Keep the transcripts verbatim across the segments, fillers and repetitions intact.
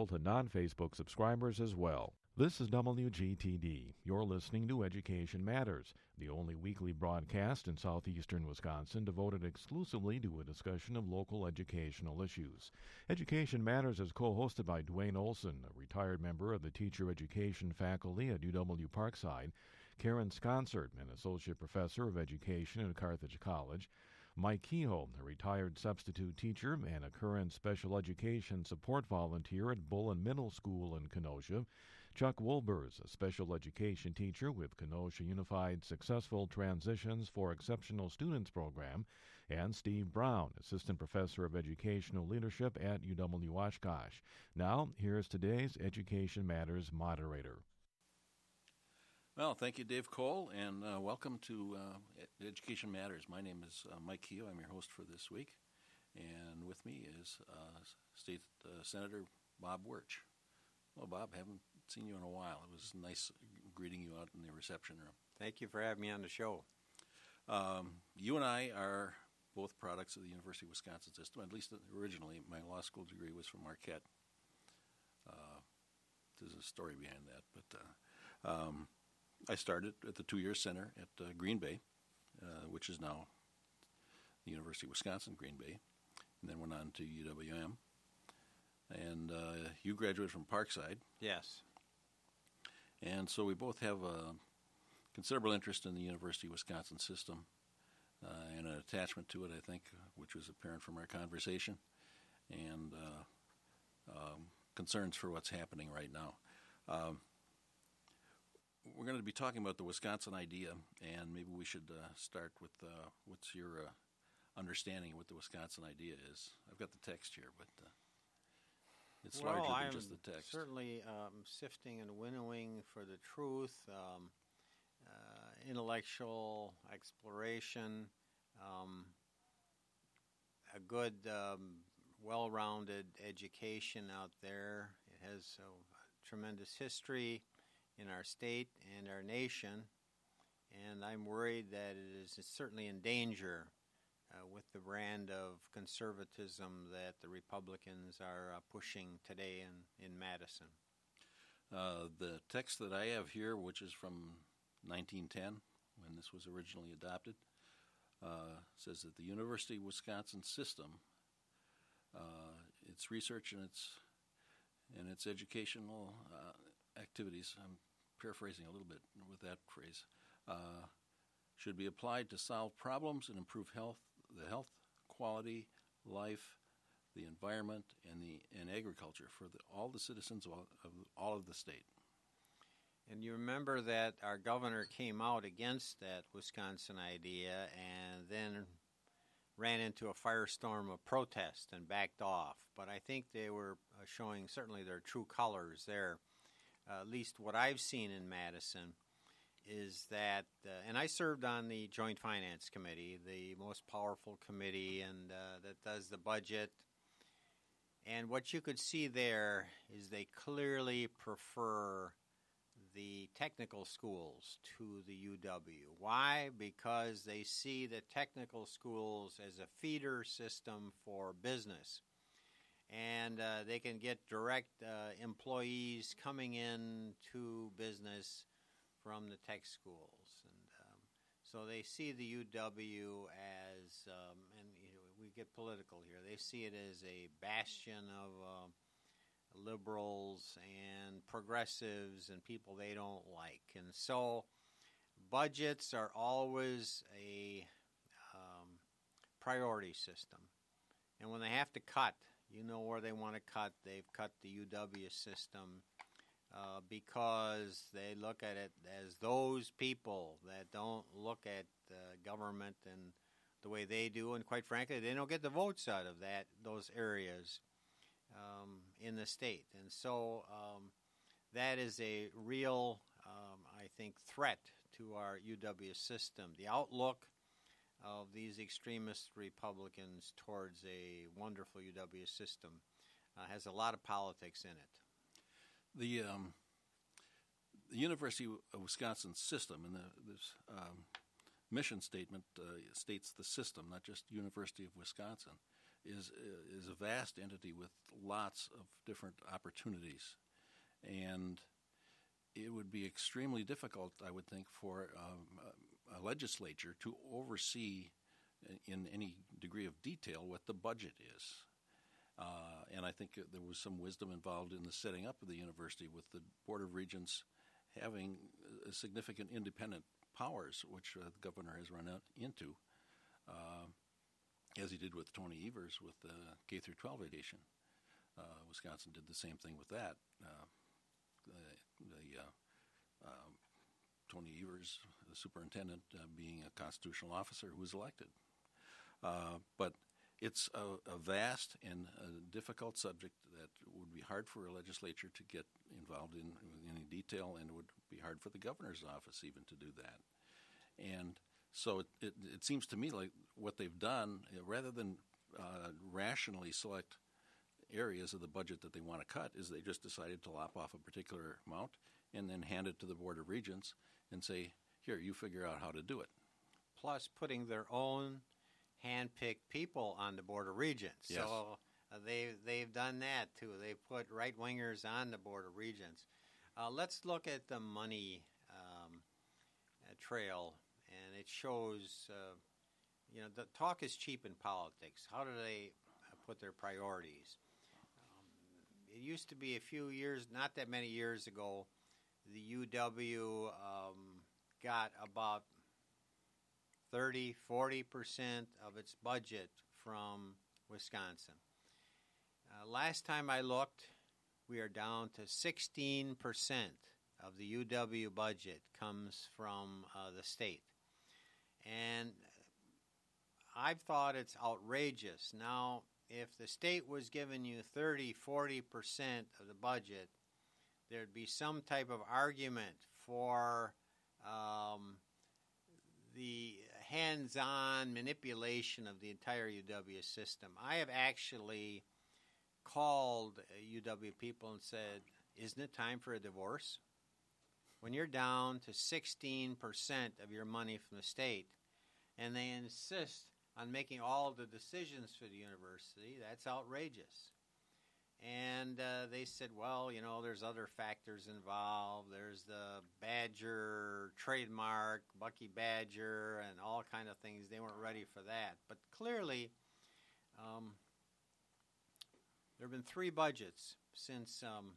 available to non-Facebook subscribers as well. This is W G T D. You're listening to Education Matters, the only weekly broadcast in southeastern Wisconsin devoted exclusively to a discussion of local educational issues. Education Matters is co-hosted by Dwayne Olson, a retired member of the teacher education faculty at U W Parkside, Karen Sconsert, an associate professor of education at Carthage College, Mike Kehoe, a retired substitute teacher and a current special education support volunteer at Bullen Middle School in Kenosha, Chuck Wolbers, a special education teacher with Kenosha Unified Successful Transitions for Exceptional Students program, and Steve Brown, assistant professor of educational leadership at U W Oshkosh. Now, here's today's Education Matters moderator. Well, thank you, Dave Cole, and uh, welcome to uh, Education Matters. My name is uh, Mike Kehoe. I'm your host for this week, and with me is uh, State uh, Senator Bob Wirch. Well, Bob, haven't seen you in a while. It was nice greeting you out in the reception room. Thank you for having me on the show. Um, you and I are both products of the University of Wisconsin system. At least originally, my law school degree was from Marquette. Uh, there's a story behind that, but uh, um, I started at the two-year center at uh, Green Bay, uh, which is now the University of Wisconsin Green Bay, and then went on to U W M. And uh, you graduated from Parkside. Yes. And so we both have a considerable interest in the University of Wisconsin system uh, and an attachment to it, I think, which was apparent from our conversation, and uh, um, concerns for what's happening right now. Um, We're going to be talking about the Wisconsin idea, and maybe we should uh, start with uh, what's your uh, understanding of what the Wisconsin idea is. I've got the text here, but uh, it's well, larger than I'm just the text. Certainly um, sifting and winnowing for the truth, um, uh, intellectual exploration, um, a good, um, well-rounded education out there. It has a tremendous history in our state and our nation, and I'm worried that it is certainly in danger uh, with the brand of conservatism that the Republicans are uh, pushing today in, in Madison. Uh, the text that I have here, which is from nineteen ten, when this was originally adopted, uh, says that the University of Wisconsin system, uh, its research and its and its educational uh, activities, I'm paraphrasing a little bit with that phrase, uh, should be applied to solve problems and improve health, the health, quality, life, the environment, and the and agriculture for the, all the citizens of all, of all of the state. And you remember that our governor came out against that Wisconsin idea and then ran into a firestorm of protest and backed off. But I think they were showing certainly their true colors there. Uh, at least what I've seen in Madison is that, uh, and I served on the Joint Finance Committee, the most powerful committee and uh, that does the budget. And what you could see there is they clearly prefer the technical schools to the U W. Why? Because they see the technical schools as a feeder system for business. And uh, they can get direct uh, employees coming in to business from the tech schools. And um, so they see the U W as, um, and you know, we get political here, they see it as a bastion of uh, liberals and progressives and people they don't like. And so budgets are always a um, priority system. And when they have to cut, you know where they want to cut. They've cut the U W system uh, because they look at it as those people that don't look at uh, government and the way they do, and quite frankly, they don't get the votes out of that those areas um, in the state. And so um, that is a real, um, I think, threat to our U W system. The outlook of these extremist Republicans towards a wonderful U W system uh, has a lot of politics in it. The um, the University of Wisconsin system, and the, this um, mission statement uh, states the system, not just University of Wisconsin. is is a vast entity with lots of different opportunities, and it would be extremely difficult, I would think, for um, a legislature to oversee in any degree of detail what the budget is. Uh, and I think there was some wisdom involved in the setting up of the university with the Board of Regents having uh, significant independent powers, which uh, the governor has run out into, uh, as he did with Tony Evers with the K through twelve education. Uh, Wisconsin did the same thing with that. Uh, the the uh, uh, Tony Evers, the superintendent, uh, being a constitutional officer who was elected. Uh, but it's a, a vast and a difficult subject that would be hard for a legislature to get involved in in any detail, and it would be hard for the governor's office even to do that. And so it, it, it seems to me like what they've done, uh, rather than uh, rationally select areas of the budget that they want to cut, is they just decided to lop off a particular amount and then hand it to the Board of Regents and say, here, you figure out how to do it. Plus putting their own hand-picked people on the Board of Regents. Yes. So uh, they've, they've done that, too. They've put right-wingers on the Board of Regents. Uh, let's look at the money um, uh, trail, and it shows, uh, you know, the talk is cheap in politics. How do they uh, put their priorities? Um, it used to be a few years, not that many years ago, the U W um, got about thirty, forty percent of its budget from Wisconsin. Uh, last time I looked, we are down to sixteen percent of the U W budget comes from uh, the state. And I've thought it's outrageous. Now, if the state was giving you thirty, forty percent of the budget, there'd be some type of argument for um, the hands-on manipulation of the entire U W system. I have actually called U W people and said, isn't it time for a divorce? When you're down to sixteen percent of your money from the state, and they insist on making all of the decisions for the university, that's outrageous. And uh, they said, well, you know, there's other factors involved. There's the Badger trademark, Bucky Badger, and all kind of things. They weren't ready for that. But clearly, um, there have been three budgets since um,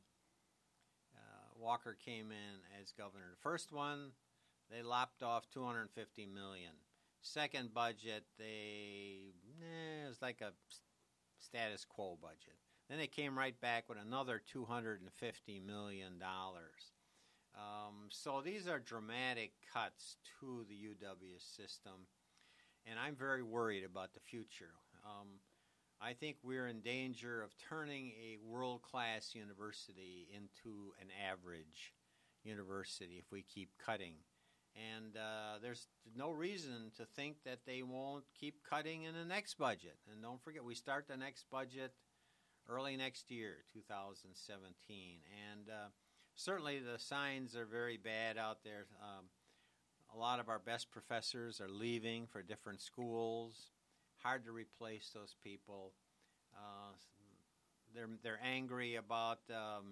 uh, Walker came in as governor. The first one, they lopped off two hundred fifty million dollars. Second budget, they eh, it was like a status quo budget. Then they came right back with another two hundred fifty million dollars. Um, so these are dramatic cuts to the U W system, and I'm very worried about the future. Um, I think we're in danger of turning a world-class university into an average university if we keep cutting. And uh, there's no reason to think that they won't keep cutting in the next budget. And don't forget, we start the next budget early next year, two thousand seventeen. And uh, certainly the signs are very bad out there. Um, a lot of our best professors are leaving for different schools. Hard to replace those people. Uh, they're, they're angry about um,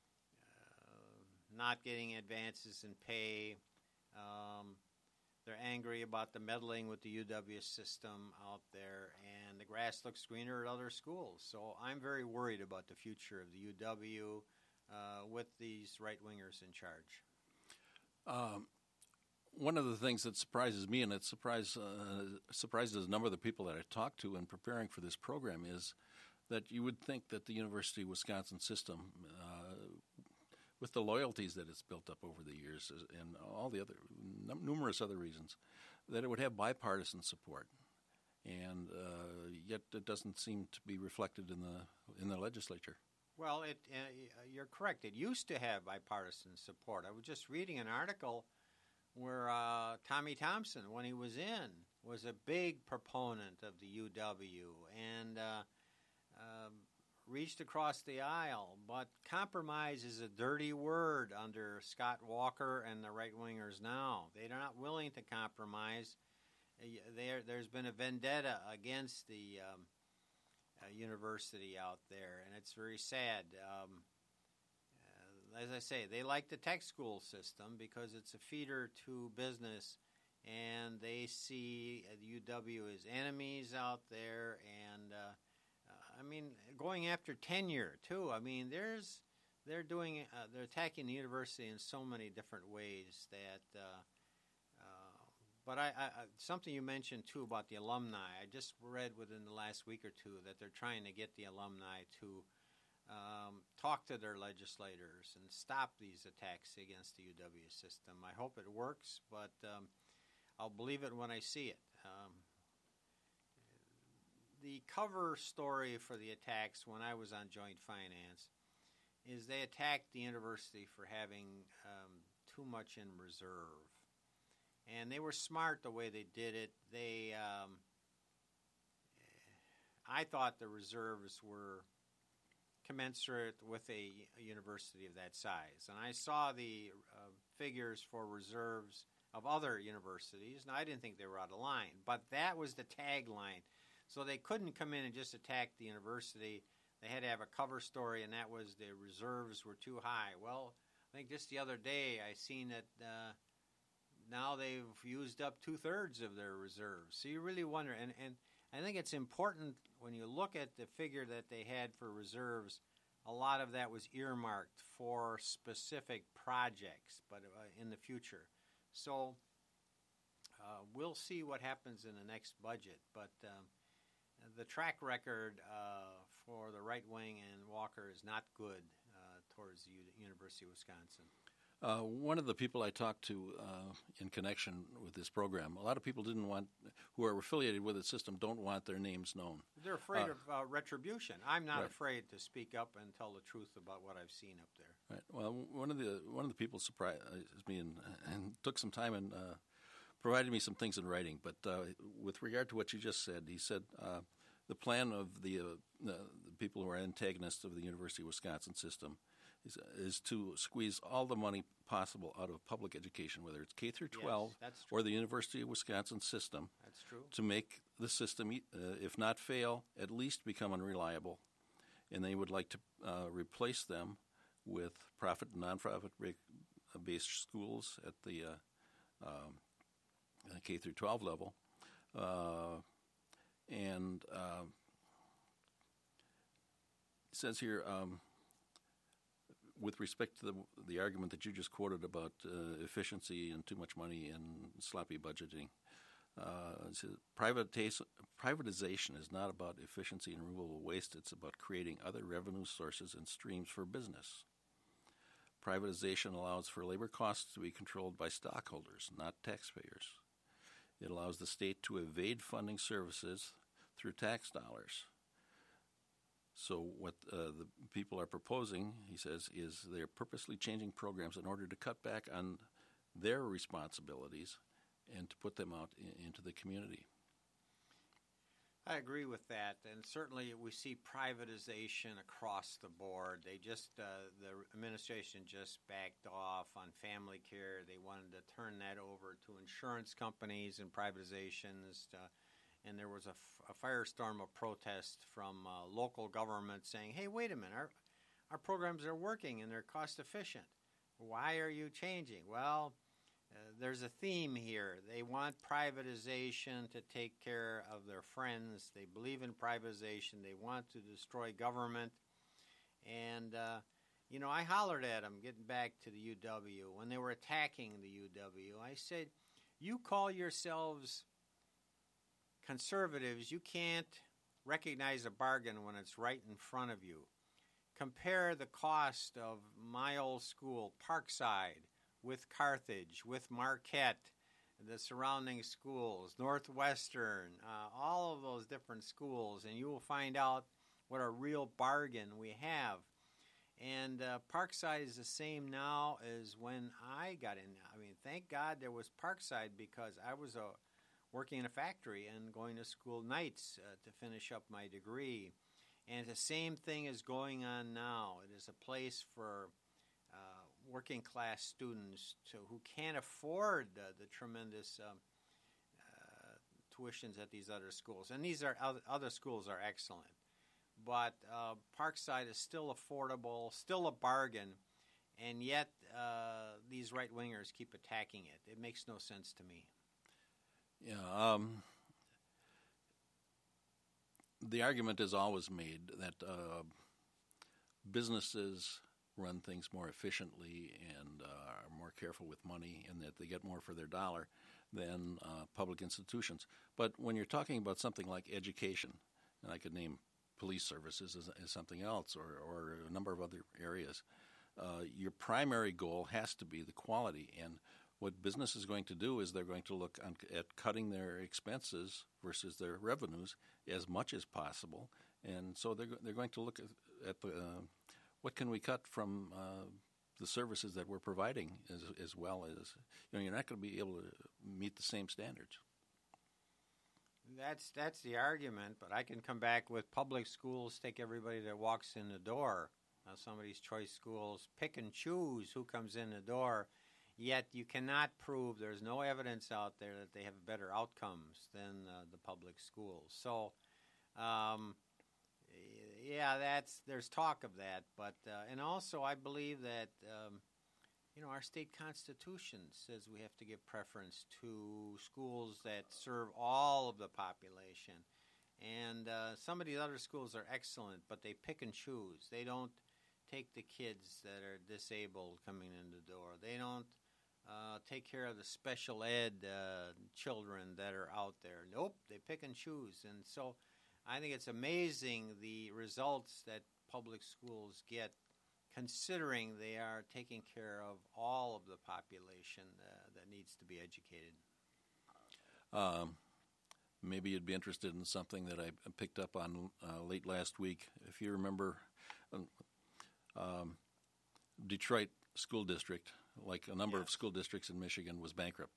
uh, not getting advances in pay. Um, they're angry about the meddling with the U W system out there, and the grass looks greener at other schools. So I'm very worried about the future of the U W uh, with these right-wingers in charge. Um, one of the things that surprises me, and it surprise, uh, surprises a number of the people that I talked to in preparing for this program, is that you would think that the University of Wisconsin system, uh, with the loyalties that it's built up over the years and all the other num- numerous other reasons, that it would have bipartisan support, and uh, yet it doesn't seem to be reflected in the in the legislature. Well, it, uh, you're correct. It used to have bipartisan support. I was just reading an article where uh, Tommy Thompson, when he was in, was a big proponent of the U W and uh, uh, reached across the aisle. But compromise is a dirty word under Scott Walker and the right-wingers now. They're not willing to compromise. There, there's been a vendetta against the um, uh, university out there, and it's very sad. Um, uh, as I say, they like the tech school system because it's a feeder to business, and they see the U W as enemies out there, and uh, uh, I mean, going after tenure too. I mean, there's they're doing uh, they're attacking the university in so many different ways that. Uh, uh, but I, I, something you mentioned too about the alumni. I just read within the last week or two that they're trying to get the alumni to um, talk to their legislators and stop these attacks against the U W system. I hope it works, but um, I'll believe it when I see it. Um, the cover story for the attacks when I was on Joint Finance is they attacked the university for having um, too much in reserve. And they were smart the way they did it. They, um, I thought the reserves were commensurate with a, a university of that size. And I saw the uh, figures for reserves of other universities, and I didn't think they were out of line. But that was the tagline. So they couldn't come in and just attack the university. They had to have a cover story, and that was the reserves were too high. Well, I think just the other day I seen that uh, now they've used up two-thirds of their reserves. So you really wonder, and, and I think it's important when you look at the figure that they had for reserves, a lot of that was earmarked for specific projects, but uh, in the future. So uh, we'll see what happens in the next budget, but um, the track record uh, for the right wing and Walker is not good uh, towards the U- University of Wisconsin. Uh, one of the people I talked to uh, in connection with this program, a lot of people didn't want, who are affiliated with the system, don't want their names known. They're afraid uh, of uh, retribution. I'm not right. afraid to speak up and tell the truth about what I've seen up there. Right. Well, one of the one of the people surprised me and, and took some time and uh, provided me some things in writing. But uh, with regard to what you just said, he said uh, the plan of the, uh, the people who are antagonists of the University of Wisconsin system is, is to squeeze all the money possible out of public education, whether it's K through twelve Yes, that's true. or the University of Wisconsin system. That's true. To make the system, uh, if not fail, at least become unreliable. And they would like to uh, replace them with profit and non-profit based schools at the uh, um, K through twelve level. Uh, and uh, it says here, um, with respect to the, the argument that you just quoted about uh, efficiency and too much money and sloppy budgeting, uh, it says, privatization is not about efficiency and removal of waste. It's about creating other revenue sources and streams for business. Privatization allows for labor costs to be controlled by stockholders, not taxpayers. It allows the state to evade funding services through tax dollars. So what uh, the people are proposing, he says, is they're purposely changing programs in order to cut back on their responsibilities and to put them out in, into the community. I agree with that, and certainly we see privatization across the board. They just, uh, the administration just backed off on family care. They wanted to turn that over to insurance companies and privatizations, uh, and there was a, f- a firestorm of protest from uh, local governments saying, hey, wait a minute, our, our programs are working and they're cost efficient. Why are you changing? Well, Uh, there's a theme here. They want privatization to take care of their friends. They believe in privatization. They want to destroy government. And, uh, you know, I hollered at them, getting back to the U W, when they were attacking the U W. I said, you call yourselves conservatives. You can't recognize a bargain when it's right in front of you. Compare the cost of my old school, Parkside, with Carthage, with Marquette, the surrounding schools, Northwestern, uh, all of those different schools, and you will find out what a real bargain we have. And uh, Parkside is the same now as when I got in. I mean, thank God there was Parkside because I was uh, working in a factory and going to school nights uh, to finish up my degree. And the same thing is going on now. It is a place for uh, working class students to, who can't afford uh, the tremendous um, uh, tuitions at these other schools. And these are other, other schools are excellent. but uh, Parkside is still affordable, still a bargain, and yet uh, these right-wingers keep attacking it. It makes no sense to me. Yeah, um, the argument is always made that uh, businesses run things more efficiently and uh, are more careful with money, and that they get more for their dollar than uh, public institutions. But when you're talking about something like education, and I could name police services as, as something else, or, or a number of other areas, uh, your primary goal has to be the quality. And what business is going to do is they're going to look on, at cutting their expenses versus their revenues as much as possible. And so they're, they're going to look at, at the, uh, what can we cut from uh, the services that we're providing, as, as well as, you know, you're not going to be able to meet the same standards. That's that's the argument, but I can come back with public schools take everybody that walks in the door. Now, some of these choice schools pick and choose who comes in the door, yet you cannot prove, there's no evidence out there that they have better outcomes than uh, the public schools. So, um, yeah, that's there's talk of that, but uh, and also I believe that um, you know, our state constitution says we have to give preference to schools that serve all of the population. And uh, some of the other schools are excellent, but they pick and choose. They don't take the kids that are disabled coming in the door. They don't uh, take care of the special ed uh, children that are out there. Nope, they pick and choose. And so I think it's amazing the results that public schools get, considering they are taking care of all of the population uh, that needs to be educated. Um, maybe you'd be interested in something that I picked up on uh, late last week. If you remember, um, um, Detroit School District, like a number yes. of school districts in Michigan, was bankrupt.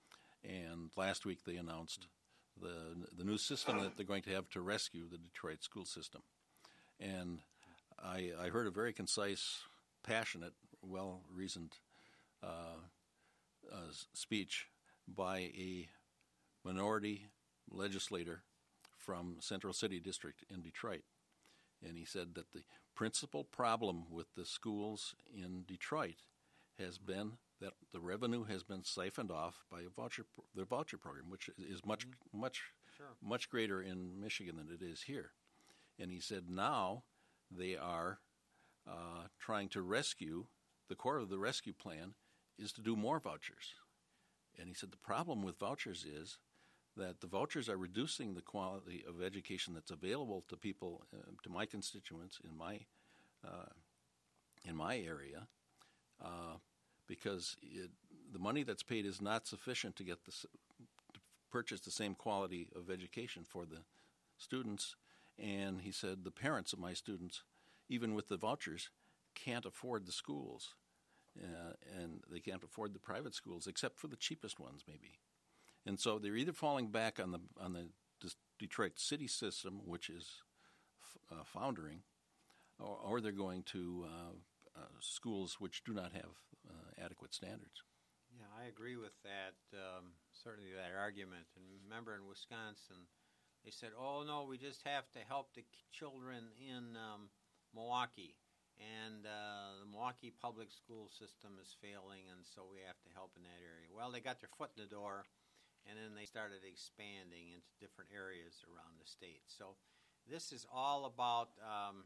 And last week they announced the the new system that they're going to have to rescue the Detroit school system. And I, I heard a very concise, passionate, well-reasoned uh, uh, speech by a minority legislator from Central City District in Detroit. And he said that the principal problem with the schools in Detroit has been that the revenue has been siphoned off by a voucher, the voucher program, which is much, mm-hmm. much, sure. much greater in Michigan than it is here. And he said now they are uh, trying to rescue, the core of the rescue plan is to do more vouchers. And he said the problem with vouchers is that the vouchers are reducing the quality of education that's available to people, uh, to my constituents in my uh, in my area, uh, because it, the money that's paid is not sufficient to get the, to purchase the same quality of education for the students. And he said the parents of my students, even with the vouchers, can't afford the schools, uh, and they can't afford the private schools except for the cheapest ones, maybe. And so they're either falling back on the on the Detroit city system, which is f- uh, foundering, or, or they're going to uh, uh, schools which do not have uh, adequate standards. Yeah, I agree with that. Um, certainly that argument. And remember, in Wisconsin, they said, "Oh no, we just have to help the children in um, Milwaukee, and uh, the Milwaukee public school system is failing, and so we have to help in that area." Well, they got their foot in the door, and then they started expanding into different areas around the state. So this is all about um,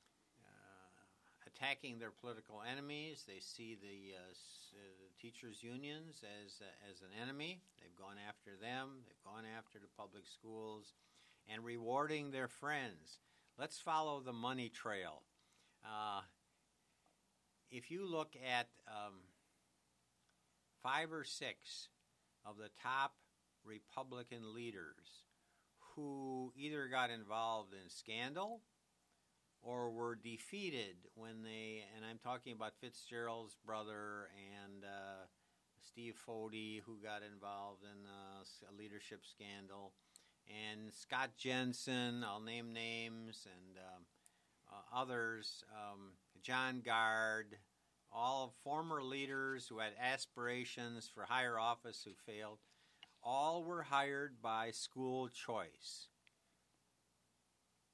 uh, attacking their political enemies. They see the, uh, s- uh, the teachers' unions as uh, as an enemy. They've gone after them. They've gone after the public schools, and rewarding their friends. Let's follow the money trail. Uh, if you look at um, five or six of the top Republican leaders who either got involved in scandal or were defeated when they, and I'm talking about Fitzgerald's brother and uh, Steve Fody, who got involved in uh, a leadership scandal, and Scott Jensen, I'll name names, and um, uh, others, um, John Gard, all former leaders who had aspirations for higher office who failed, all were hired by school choice.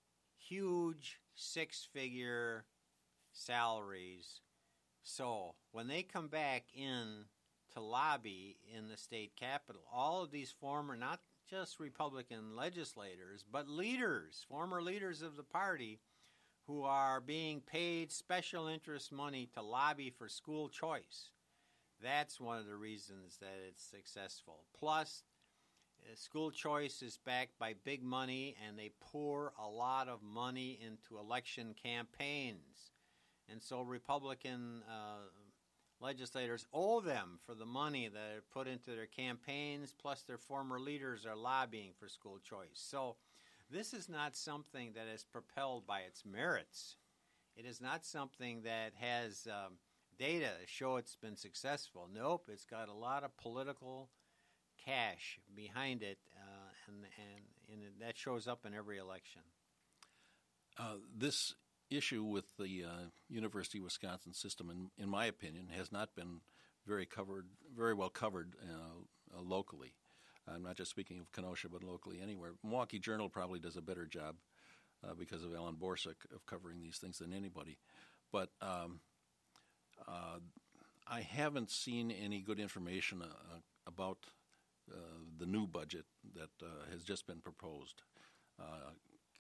huge six-figure salaries. So when they come back in to lobby in the state capitol, all of these former, not just Republican legislators, but leaders, former leaders of the party, who are being paid special interest money to lobby for school choice. That's one of the reasons that it's successful. Plus, uh, school choice is backed by big money, and they pour a lot of money into election campaigns. And so Republican uh, legislators owe them for the money that are put into their campaigns, plus their former leaders are lobbying for school choice. So this is not something that is propelled by its merits. It is not something that has um, data to show it's been successful. Nope, it's got a lot of political cash behind it, uh, and, and, and that shows up in every election. Uh, this issue with the uh, University of Wisconsin system, in, in my opinion, has not been very covered, very well covered uh, uh, locally. I'm not just speaking of Kenosha, but locally anywhere. Milwaukee Journal probably does a better job uh, because of Alan Borsak of covering these things than anybody. But um, uh, I haven't seen any good information uh, about uh, the new budget that uh, has just been proposed. Uh,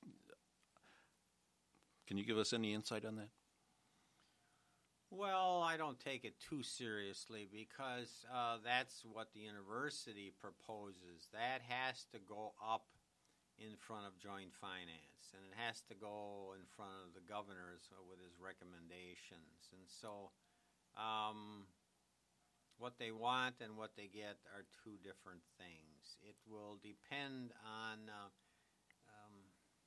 can you give us any insight on that? Well, I don't take it too seriously because uh, that's what the university proposes. That has to go up in front of joint finance, and it has to go in front of the governors with his recommendations. And so um, what they want and what they get are two different things. It will depend on uh, um,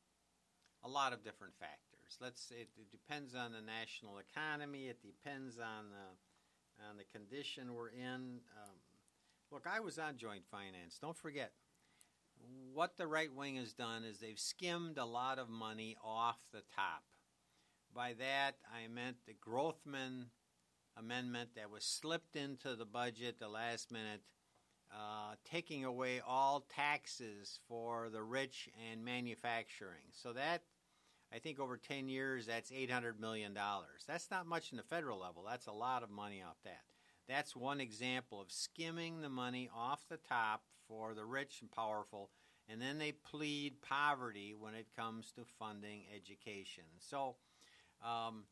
a lot of different factors. Let's it, it depends on the national economy. It depends on the on the condition we're in. Um, look, I was on joint finance. Don't forget, what the right wing has done is they've skimmed a lot of money off the top. By that, I meant the Grothman amendment that was slipped into the budget the last minute, uh, taking away all taxes for the rich and manufacturing. So that, I think over ten years, that's eight hundred million dollars. That's not much in the federal level. That's a lot of money off that. That's one example of skimming the money off the top for the rich and powerful, and then they plead poverty when it comes to funding education. So um,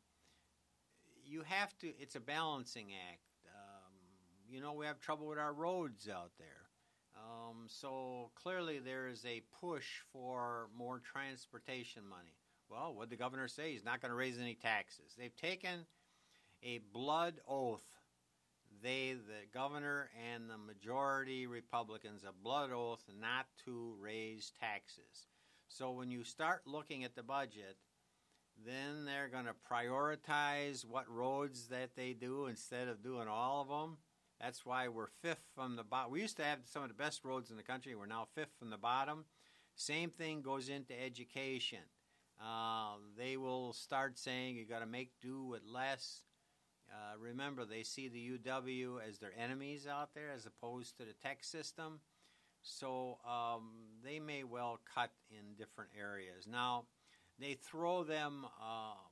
you have to, it's a balancing act. Um, you know, we have trouble with our roads out there. Um, so clearly there is a push for more transportation money. Well, what did the governor say? He's not going to raise any taxes. They've taken a blood oath. They, the governor and the majority Republicans, a blood oath not to raise taxes. So when you start looking at the budget, then they're going to prioritize what roads that they do instead of doing all of them. That's why we're fifth from the bottom. We used to have some of the best roads in the country. We're now fifth from the bottom. Same thing goes into education. Uh, they will start saying you got to make do with less. Uh, remember, they see the U W as their enemies out there as opposed to the tech system. So um, they may well cut in different areas. Now, they throw them um,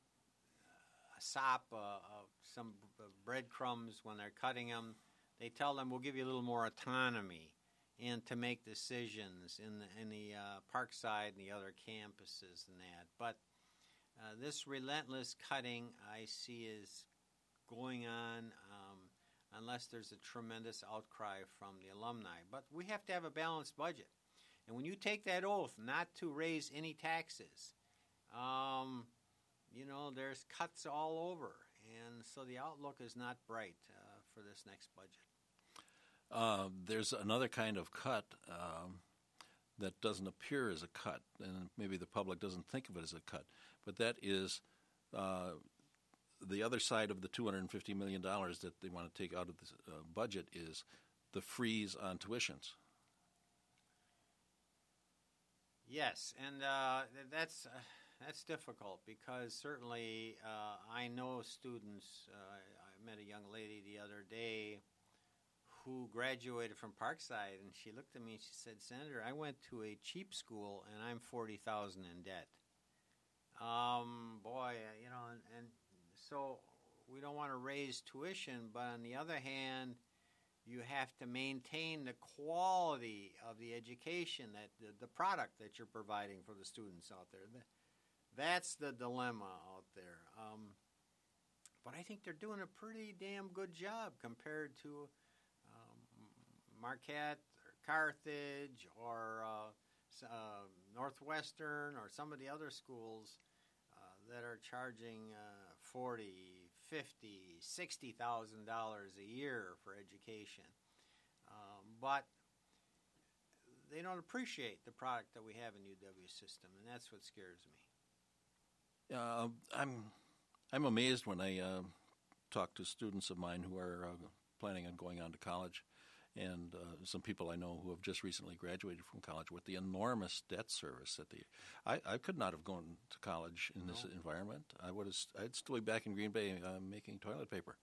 a sop, uh, uh, some breadcrumbs when they're cutting them. They tell them, we'll give you a little more autonomy and to make decisions in the, in the uh, Parkside and the other campuses and that. But uh, this relentless cutting I see is going on um, unless there's a tremendous outcry from the alumni. But we have to have a balanced budget. And when you take that oath not to raise any taxes, um, you know, there's cuts all over. And so the outlook is not bright uh, for this next budget. Uh, there's another kind of cut um, that doesn't appear as a cut, and maybe the public doesn't think of it as a cut, but that is uh, the other side of the two hundred fifty million dollars that they want to take out of the uh, budget is the freeze on tuitions. Yes, and uh, that's uh, that's difficult because certainly uh, I know students. Uh, I met a young lady the other day who graduated from Parkside, and she looked at me and she said, Senator, I went to a cheap school and I'm forty thousand dollars in debt. Um, boy, uh, you know, and, and so we don't want to raise tuition, but on the other hand, you have to maintain the quality of the education, that the, the product that you're providing for the students out there. That's the dilemma out there. Um, but I think they're doing a pretty damn good job compared to um, Marquette or Carthage or uh, uh, Northwestern or some of the other schools uh, that are charging uh, forty, fifty, sixty thousand dollars a year for education. Um, but they don't appreciate the product that we have in U W system, and that's what scares me. Uh, I'm I'm amazed when I uh, talk to students of mine who are uh, planning on going on to college, and uh, some people I know who have just recently graduated from college with the enormous debt service that they. I, I could not have gone to college in this no. environment. I would have. I'd still be back in Green Bay uh, making toilet paper.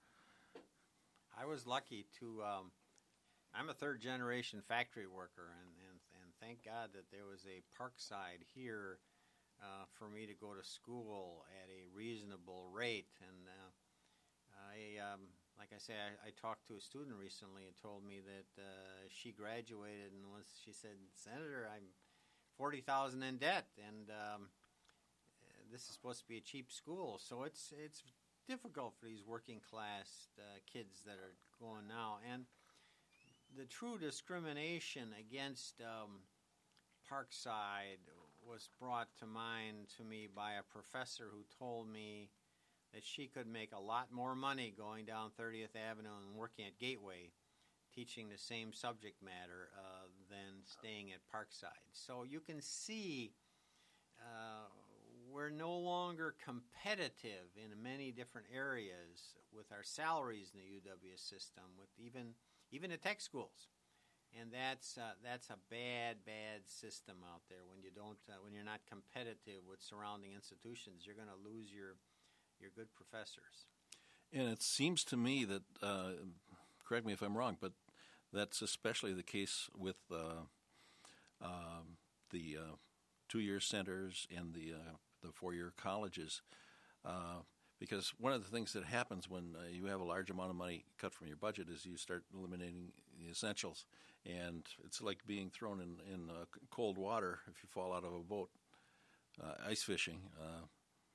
I was lucky to. Um, I'm a third generation factory worker, and, and and thank God that there was a Parkside here. Uh, for me to go to school at a reasonable rate. And uh, I, um, like I say, I, I talked to a student recently and told me that uh, she graduated and was, she said, Senator, I'm forty thousand dollars in debt, and um, this is supposed to be a cheap school. So it's it's difficult for these working class uh, kids that are going now. And the true discrimination against um, Parkside was brought to mind to me by a professor who told me that she could make a lot more money going down thirtieth Avenue and working at Gateway, teaching the same subject matter uh, than staying at Parkside. So you can see uh, we're no longer competitive in many different areas with our salaries in the U W system, with even even the tech schools. And that's uh, that's a bad, bad system out there. When you don't, uh, when you're not competitive with surrounding institutions, you're going to lose your your good professors. And it seems to me that, uh, correct me if I'm wrong, but that's especially the case with uh, um, the uh, two-year centers and the uh, the four-year colleges. Uh, Because one of the things that happens when uh, you have a large amount of money cut from your budget is you start eliminating the essentials. And it's like being thrown in, in uh, cold water if you fall out of a boat, uh, ice fishing. Uh,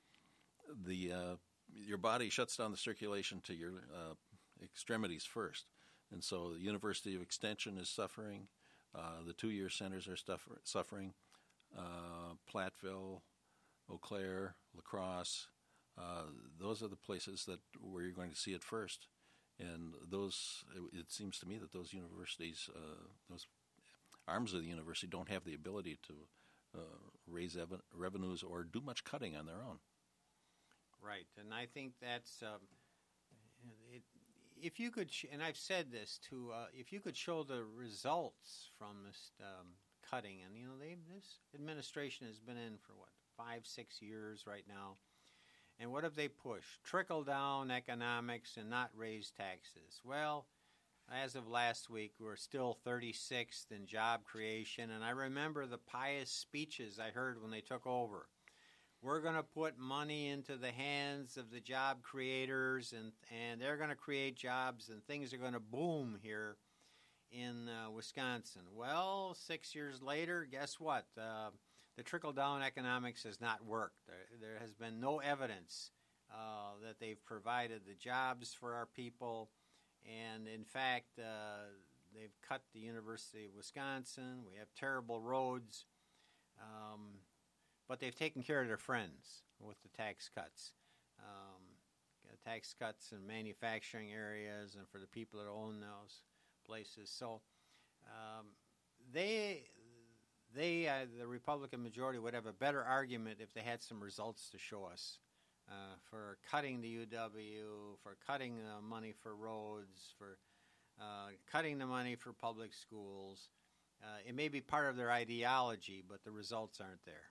the uh, your body shuts down the circulation to your uh, extremities first. And so the University of Extension is suffering. Uh, the two-year centers are stuff- suffering. Uh, Platteville, Eau Claire, La Crosse. Uh, those are the places that where you're going to see it first, and those it, it seems to me that those universities, uh, those arms of the university, don't have the ability to uh, raise ev- revenues or do much cutting on their own. Right, and I think that's um, it, if you could, sh- and I've said this too, uh, if you could show the results from this um, cutting, and you know, they this administration has been in for what five, six years right now. And what have they pushed? Trickle-down economics and not raise taxes. Well, as of last week, we're still thirty-sixth in job creation. And I remember the pious speeches I heard when they took over. We're going to put money into the hands of the job creators, and, and they're going to create jobs, and things are going to boom here in uh, Wisconsin. Well, six years later, guess what? Uh, The trickle-down economics has not worked. There, there has been no evidence uh, that they've provided the jobs for our people. And, in fact, uh, they've cut the University of Wisconsin. We have terrible roads. Um, but they've taken care of their friends with the tax cuts. Um, tax cuts in manufacturing areas and for the people that own those places. So um, they... They, uh, the Republican majority, would have a better argument if they had some results to show us uh, for cutting the U W, for cutting uh, money for roads, for uh, cutting the money for public schools. Uh, it may be part of their ideology, but the results aren't there.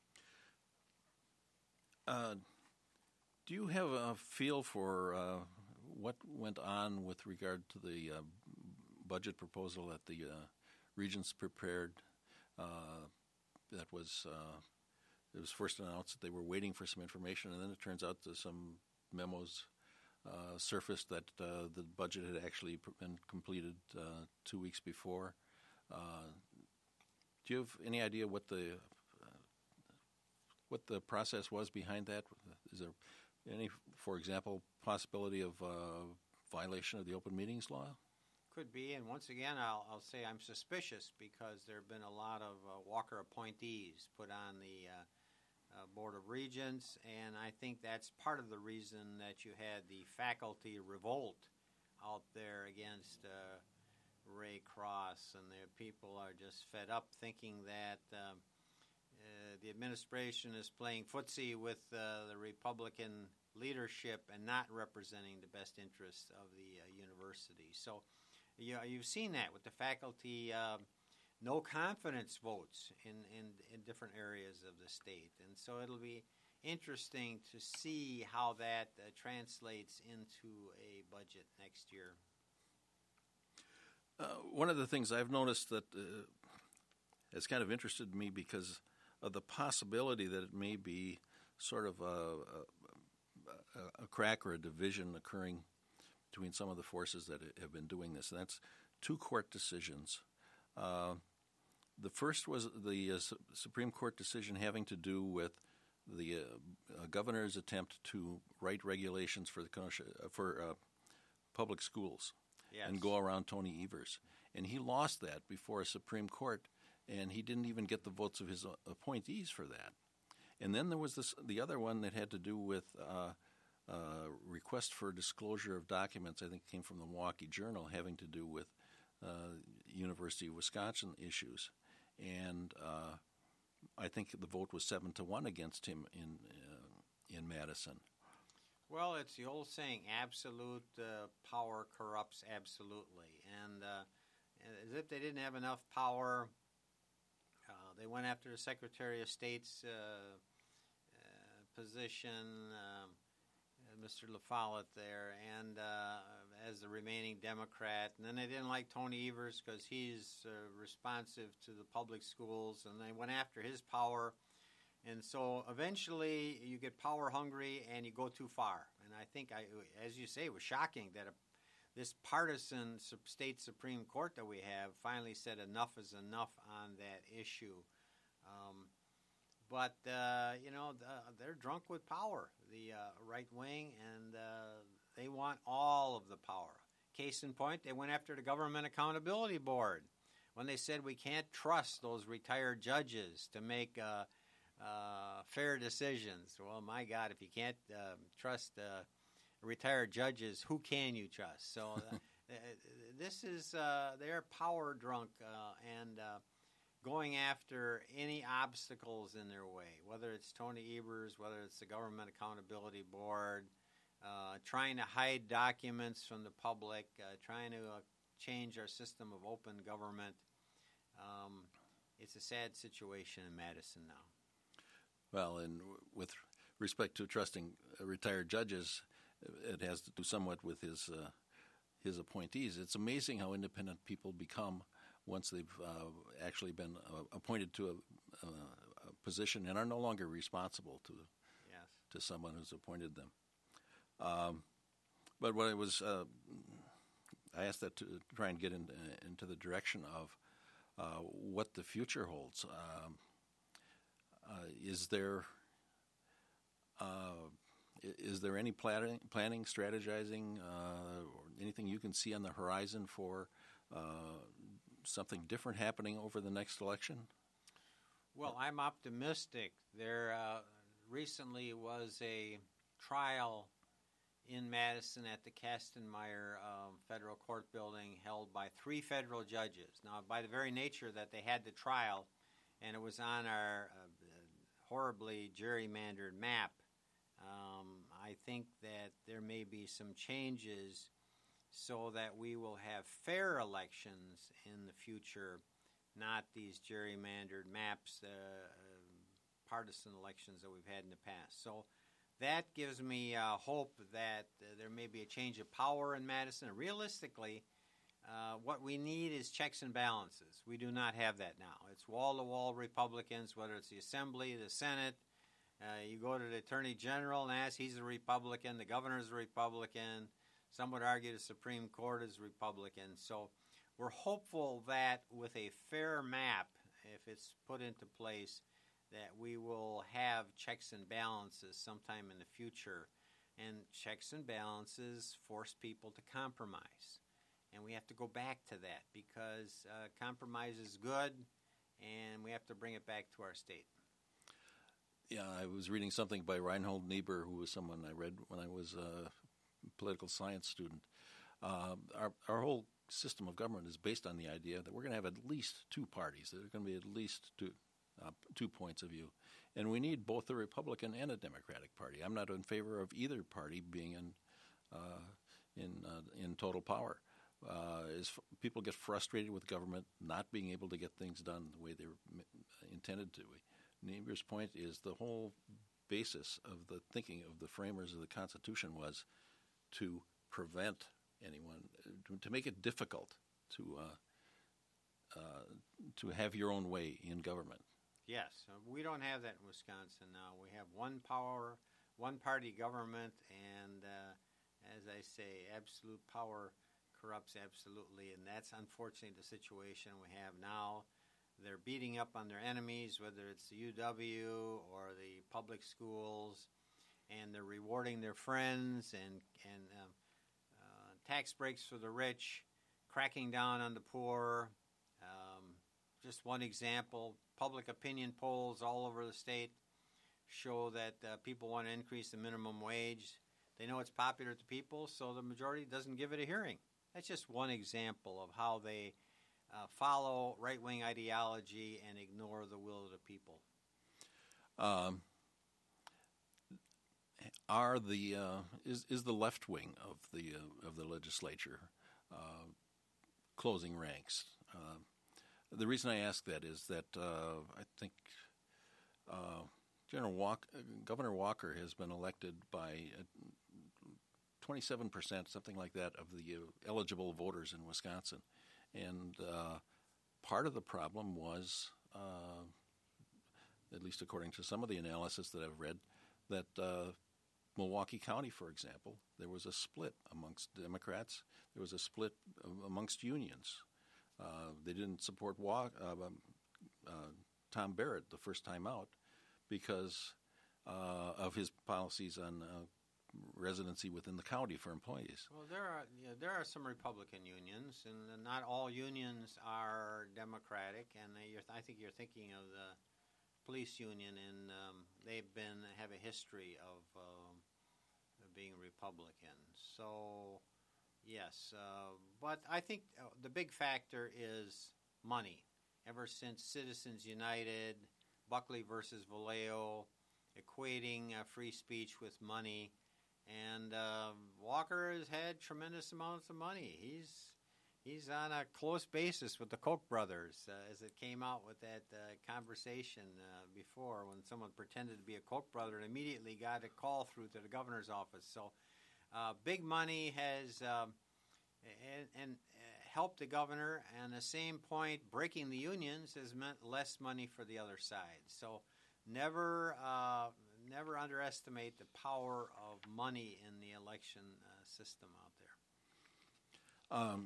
Uh, do you have a feel for uh, what went on with regard to the uh, budget proposal that the uh, regents prepared? Uh, that was uh, it was first announced that they were waiting for some information, and then it turns out that some memos uh, surfaced that uh, the budget had actually been completed uh, two weeks before. Uh, do you have any idea what the uh, what the process was behind that? Is there any, for example, possibility of uh, violation of the Open Meetings Law? Could be, and once again, I'll, I'll say I'm suspicious because there have been a lot of uh, Walker appointees put on the uh, uh, Board of Regents, and I think that's part of the reason that you had the faculty revolt out there against uh, Ray Cross, and the people are just fed up thinking that um, uh, the administration is playing footsie with uh, the Republican leadership and not representing the best interests of the uh, university. So you, you've seen that with the faculty uh, no confidence votes in, in, in different areas of the state. And so it'll be interesting to see how that uh, translates into a budget next year. Uh, one of the things I've noticed that uh, has kind of interested me because of the possibility that it may be sort of a, a, a crack or a division occurring between some of the forces that have been doing this. And that's two court decisions. Uh, the first was the uh, Su- Supreme Court decision having to do with the uh, uh, governor's attempt to write regulations for the uh, for uh, public schools. Yes. And go around Tony Evers. And he lost that before a Supreme Court, and he didn't even get the votes of his appointees for that. And then there was this, the other one that had to do with uh, uh, request for disclosure of documents, I think came from the Milwaukee Journal, having to do with uh, University of Wisconsin issues. And uh, I think the vote was seven to one against him in uh, in Madison. Well, it's the old saying, absolute uh, power corrupts absolutely. And uh, as if they didn't have enough power, uh, they went after the Secretary of State's uh, uh, position, um, Mister LaFollette there, and uh, as the remaining Democrat. And then they didn't like Tony Evers because he's uh, responsive to the public schools, and they went after his power. And so eventually you get power hungry and you go too far. And I think, I, as you say, it was shocking that a, this partisan state Supreme Court that we have finally said enough is enough on that issue. Um, but, uh, you know, the, they're drunk with power, the uh, right wing, and uh, they want all of the power. Case in point, they went after the Government Accountability Board when they said we can't trust those retired judges to make uh, Uh, fair decisions. Well, my God, if you can't uh, trust uh, retired judges, who can you trust? So uh, this is, uh, they're power drunk uh, and uh, going after any obstacles in their way, whether it's Tony Evers, whether it's the Government Accountability Board, uh, trying to hide documents from the public, uh, trying to uh, change our system of open government. Um, it's a sad situation in Madison now. Well, and with respect to trusting uh, retired judges, it has to do somewhat with his uh, his appointees. It's amazing how independent people become once they've uh, actually been uh, appointed to a, a, a position and are no longer responsible to yes. to someone who's appointed them. Um, but what I was, uh, I asked that to try and get in, uh, into the direction of uh, what the future holds. Um, Uh, is there uh, is there any planning, planning strategizing, uh, or anything you can see on the horizon for uh, something different happening over the next election? Well, I'm optimistic. There uh, recently was a trial in Madison at the Kastenmeier um, Federal Court building held by three federal judges. Now, by the very nature that they had the trial, and it was on our uh, horribly gerrymandered map, um, I think that there may be some changes so that we will have fair elections in the future, not these gerrymandered maps, uh, uh, partisan elections that we've had in the past. So that gives me uh, hope that uh, there may be a change of power in Madison. Realistically, Uh, what we need is checks and balances. We do not have that now. It's wall-to-wall Republicans, whether it's the Assembly, the Senate. Uh, you go to the Attorney General and ask, he's a Republican, the Governor's a Republican. Some would argue the Supreme Court is Republican. So we're hopeful that with a fair map, if it's put into place, that we will have checks and balances sometime in the future. And checks and balances force people to compromise. And we have to go back to that because uh, compromise is good, and we have to bring it back to our state. Yeah, I was reading something by Reinhold Niebuhr, who was someone I read when I was a political science student. Uh, our, our whole system of government is based on the idea that we're going to have at least two parties. There are going to be at least two, uh, two points of view. And we need both a Republican and a Democratic Party. I'm not in favor of either party being in, uh, in, uh, in total power. Uh, is f- people get frustrated with government not being able to get things done the way they were m- intended to. Niebuhr's point is the whole basis of the thinking of the framers of the Constitution was to prevent anyone, to, to make it difficult to uh, uh, to have your own way in government. Yes, uh, we don't have that in Wisconsin now. We have one power, one party government, and uh, as I say, absolute power corrupts absolutely, and that's unfortunately the situation we have now. They're beating up on their enemies, whether it's the U W or the public schools, and they're rewarding their friends and, and um, uh, tax breaks for the rich, cracking down on the poor. Um, just one example, public opinion polls all over the state show that uh, people want to increase the minimum wage. They know it's popular to people, so the majority doesn't give it a hearing. That's just one example of how they uh, follow right-wing ideology and ignore the will of the people. Um, are the uh, is is the left wing of the uh, of the legislature uh, closing ranks? Uh, the reason I ask that is that uh, I think uh, General Walk, Governor Walker has been elected by Uh, twenty-seven percent, something like that, of the uh, eligible voters in Wisconsin. And uh, part of the problem was, uh, at least according to some of the analysis that I've read, that uh, Milwaukee County, for example, there was a split amongst Democrats. There was a split amongst unions. Uh, they didn't support Wa- uh, uh, Tom Barrett the first time out because uh, of his policies on uh, residency within the county for employees. Well, there are yeah, there are some Republican unions, and not all unions are Democratic. And they, you're, I think you're thinking of the police union, and um, they've been have a history of, um, of being Republican. So, yes, uh, but I think uh, the big factor is money. Ever since Citizens United, Buckley versus Vallejo, equating uh, free speech with money. And uh, Walker has had tremendous amounts of money. He's he's on a close basis with the Koch brothers, uh, as it came out with that uh, conversation uh, before when someone pretended to be a Koch brother and immediately got a call through to the governor's office. So uh, big money has um, and, and uh, helped the governor. And the same point, breaking the unions has meant less money for the other side. So never... Uh, Never underestimate the power of money in the election uh, system out there. Um,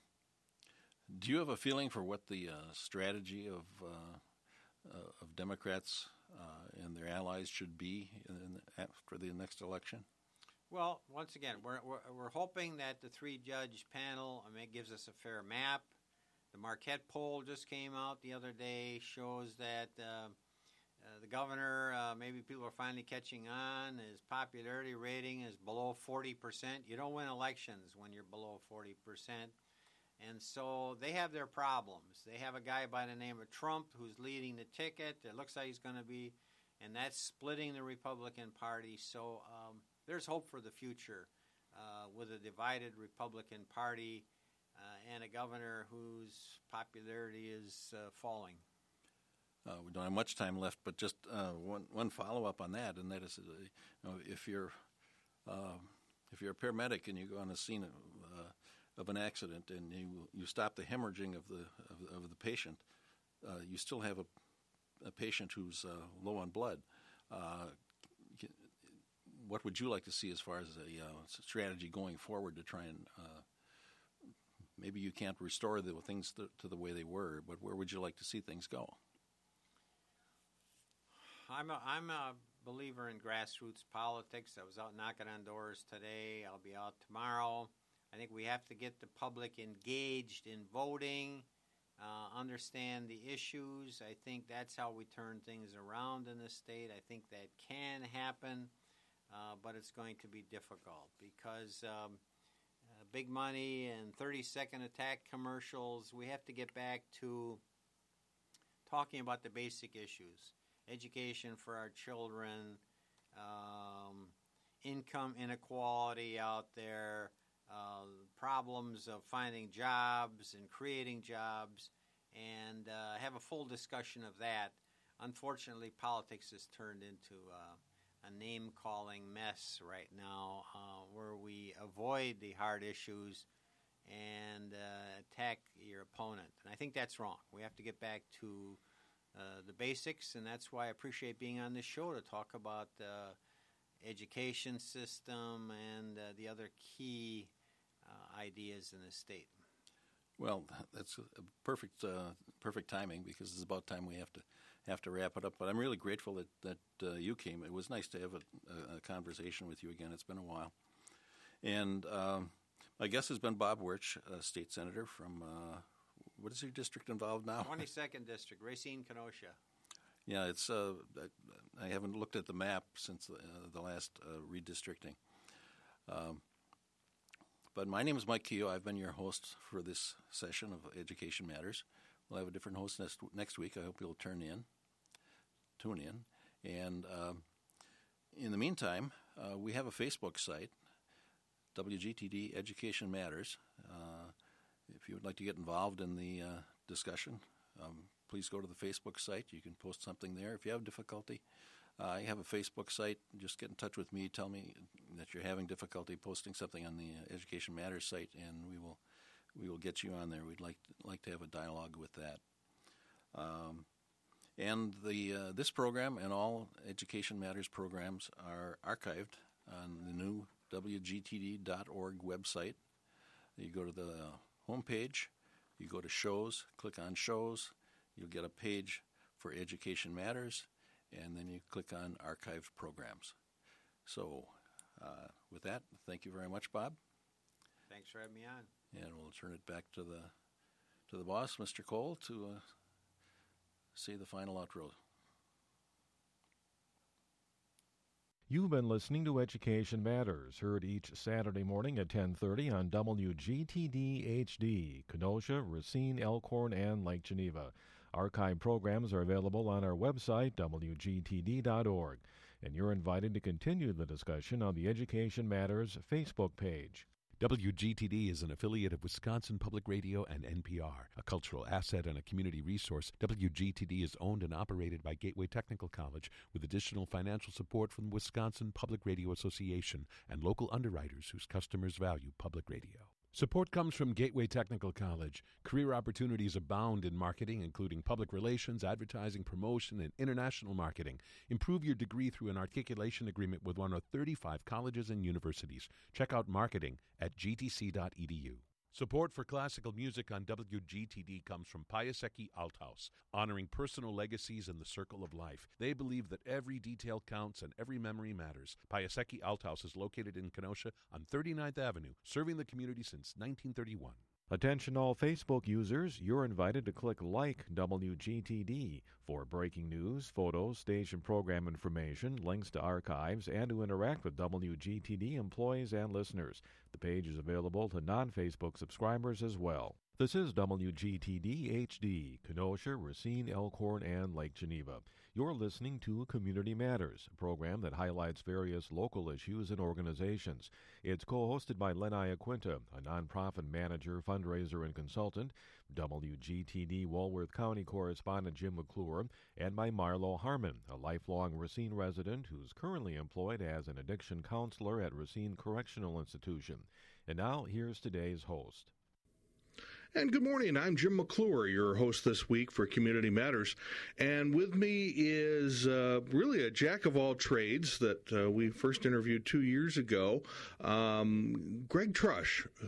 do you have a feeling for what the uh, strategy of uh, uh, of Democrats uh, and their allies should be in, after the next election? Well, once again, we're we're, we're hoping that the three-judge panel I mean, gives us a fair map. The Marquette poll just came out the other day, shows that. Uh, Uh, the governor, uh, maybe people are finally catching on. His popularity rating is below forty percent. You don't win elections when you're below forty percent. And so they have their problems. They have a guy by the name of Trump who's leading the ticket. It looks like he's going to be, and that's splitting the Republican Party. So um, there's hope for the future uh, with a divided Republican Party uh, and a governor whose popularity is uh, falling. Uh, we don't have much time left, but just uh, one one follow up on that, and that is, uh, you know, if you're uh, if you're a paramedic and you go on a scene of, uh, of an accident and you you stop the hemorrhaging of the of, of the patient, uh, you still have a, a patient who's uh, low on blood. Uh, what would you like to see as far as a uh, strategy going forward to try and uh, maybe you can't restore the things to, to the way they were, but where would you like to see things go? I'm a, I'm a believer in grassroots politics. I was out knocking on doors today. I'll be out tomorrow. I think we have to get the public engaged in voting, uh, understand the issues. I think that's how we turn things around in this state. I think that can happen, uh, but it's going to be difficult because um, uh, big money and thirty-second attack commercials. We have to get back to talking about the basic issues. Education for our children, um, income inequality out there, uh, problems of finding jobs and creating jobs, and uh, have a full discussion of that. Unfortunately, politics has turned into uh, a name-calling mess right now uh, where we avoid the hard issues and uh, attack your opponent. And I think that's wrong. We have to get back to Uh, the basics, and that's why I appreciate being on this show to talk about the uh, education system and uh, the other key uh, ideas in the state. Well, that's a perfect uh, perfect timing because it's about time we have to have to wrap it up. But I'm really grateful that that uh, you came. It was nice to have a, a, a conversation with you again. It's been a while, and um, my guest has been Bob Wirch, a state senator from. Uh, What is your district involved now? twenty-second District, Racine, Kenosha. Yeah, it's. Uh, I, I haven't looked at the map since the, uh, the last uh, redistricting. Um, but my name is Mike Keogh. I've been your host for this session of Education Matters. We'll have a different host next next week. I hope you'll turn in, tune in, and um, in the meantime, uh, we have a Facebook site, W G T D Education Matters. Uh, If you would like to get involved in the uh, discussion, um, please go to the Facebook site. You can post something there. If you have difficulty, uh, I have a Facebook site. Just get in touch with me. Tell me that you're having difficulty posting something on the uh, Education Matters site, and we will we will get you on there. We'd like to, like to have a dialogue with that. Um, and the uh, this program and all Education Matters programs are archived on the new W G T D dot org website. You go to the uh, homepage, you go to shows, click on shows, you'll get a page for Education Matters, and then you click on archived programs. So uh, with that, thank you very much, Bob. Thanks for having me on. And we'll turn it back to the to the boss, Mister Cole, to uh, say the final outro. You've been listening to Education Matters, heard each Saturday morning at ten thirty on W G T D H D, Kenosha, Racine, Elkhorn, and Lake Geneva. Archive programs are available on our website, W G T D dot org, and you're invited to continue the discussion on the Education Matters Facebook page. W G T D is an affiliate of Wisconsin Public Radio and N P R, a cultural asset and a community resource. W G T D is owned and operated by Gateway Technical College with additional financial support from the Wisconsin Public Radio Association and local underwriters whose customers value public radio. Support comes from Gateway Technical College. Career opportunities abound in marketing, including public relations, advertising, promotion, and international marketing. Improve your degree through an articulation agreement with one of thirty-five colleges and universities. Check out marketing at g t c dot e d u. Support for classical music on W G T D comes from Piasecki Althaus, honoring personal legacies in the circle of life. They believe that every detail counts and every memory matters. Piasecki Althaus is located in Kenosha on thirty-ninth Avenue, serving the community since nineteen thirty-one. Attention all Facebook users, you're invited to click like W G T D for breaking news, photos, station program information, links to archives, and to interact with W G T D employees and listeners. The page is available to non-Facebook subscribers as well. This is W G T D H D, Kenosha, Racine, Elkhorn, and Lake Geneva. You're listening to Community Matters, a program that highlights various local issues and organizations. It's co-hosted by Lenai Aquinta, a nonprofit manager, fundraiser, and consultant, W G T D Walworth County correspondent Jim McClure, and by Marlo Harmon, a lifelong Racine resident who's currently employed as an addiction counselor at Racine Correctional Institution. And now, here's today's host. And good morning. I'm Jim McClure, your host this week for Community Matters. And with me is uh, really a jack of all trades that uh, we first interviewed two years ago, um, Greg Trush,